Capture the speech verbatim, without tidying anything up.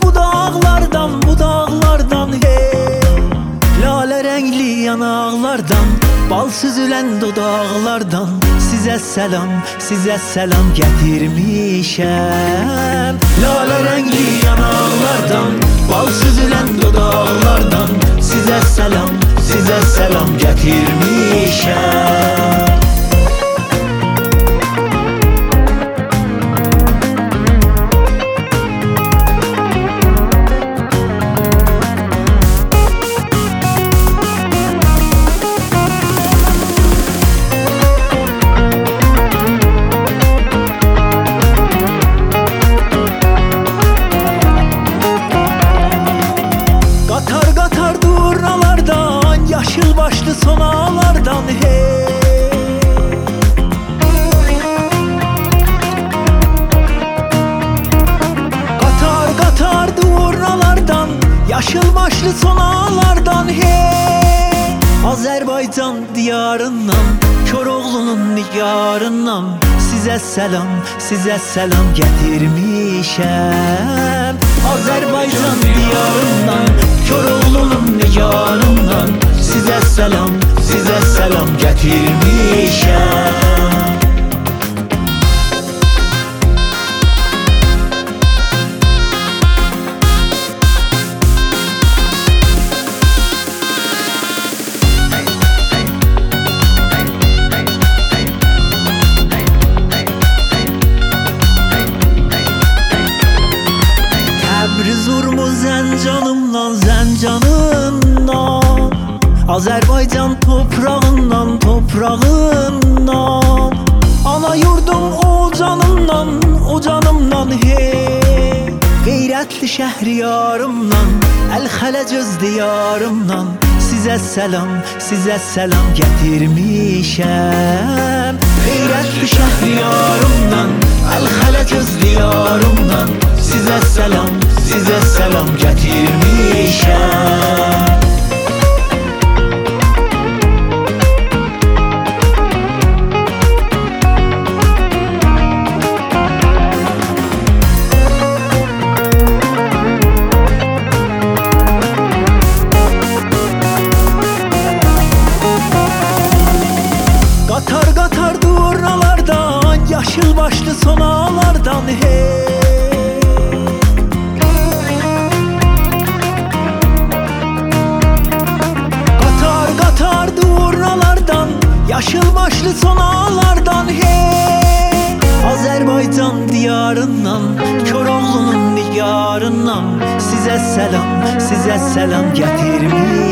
bu dağlardan, bu dağlardan hey. Lale renkli yanaklardan, bal süzülen dodaklardan size selam, size selam getirmişem. Lale renkli yanaklardan, bal süzülen dodaklardan size selam, size selam getirmişem. Yaşıl başlı sonalardan hey. Katar katar durnalardan, yaşıl başlı sonalardan hey. Azerbaycan diyarından, Koroğlu'nun nigarından size selam, size selam getirmişem. Azerbaycan diyarından, Koroğlu'nun nigarından size selam, size selam getirmişem. Təbriz urmu Zəncanımdan, Zəncanımdan, Azerbaycan toprağından, toprağından, ana yurdum o canımdan, o canımdan hey. Qeyrətli şəhriyarımdan, Əl-Xələcöz diyarımdan size selam, size selam getirmişem. Qeyrətli şəhriyarımdan, Əl-Xələcöz diyarımdan size selam, size selam getirmişem. Katar katar durnalardan, yaşıl başlı sonalardan hey. Katar katar durnalardan, yaşıl başlı sonalardan hey. Azerbaycan diyarından, Koroğlu'nun nigarından size selam, size selam getirmiş.